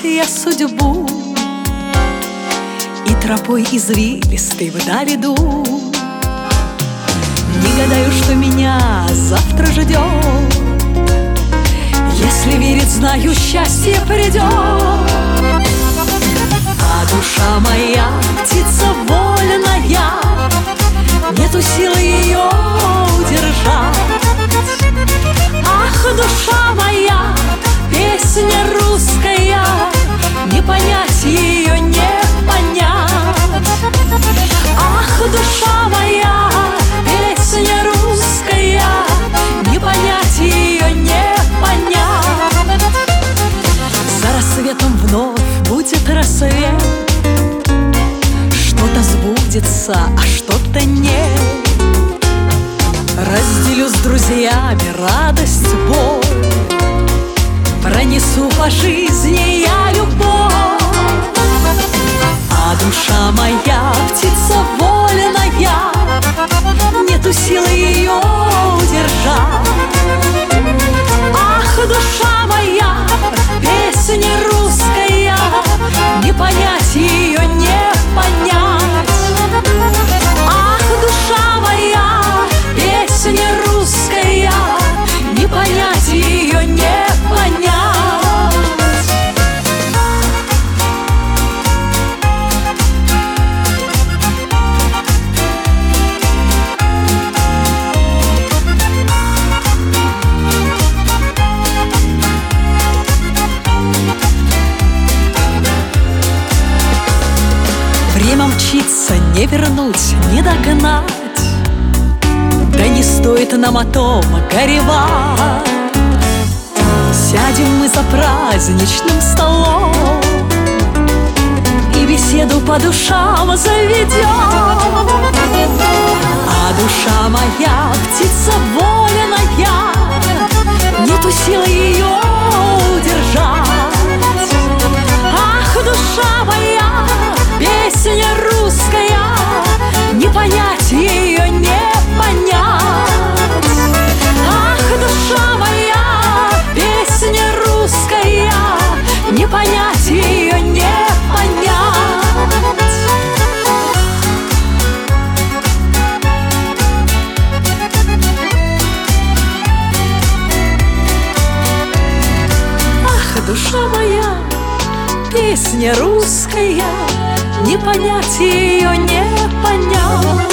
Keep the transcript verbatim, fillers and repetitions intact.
я судьбу и тропой извилистой вдаль иду. Не гадаю, что меня завтра ждет. Если верить, знаю, счастье придет. А душа моя птица вольная, нету силы ее удержать. Ах, душа моя, песня русская, не понять ее, не понять. Ах, душа моя, песня русская, не понять ее, не понять. За рассветом вновь будет рассвет, что-то сбудется, а что-то нет. Разделю с друзьями радость, боль, пронесу по жизни я любовь. А душа моя птица вольная, нету силы ее удержать. Ах, душа моя, песня русская, не понять ее, не понять. Ах, душа моя, песня русская, не понять ее, не понять. Время мчится, не вернуть, не догнать. Да не стоит нам о том горевать. Сядем мы за праздничным столом и беседу по душам заведем. А душа моя птица вольная, нету силы ее удержать. Ах, душа моя, песня русская, не понять ее, не понять. Ах, душа моя, песня русская, не понять ее, не понять. Ах, душа моя, песня русская, не понять ее, не понять.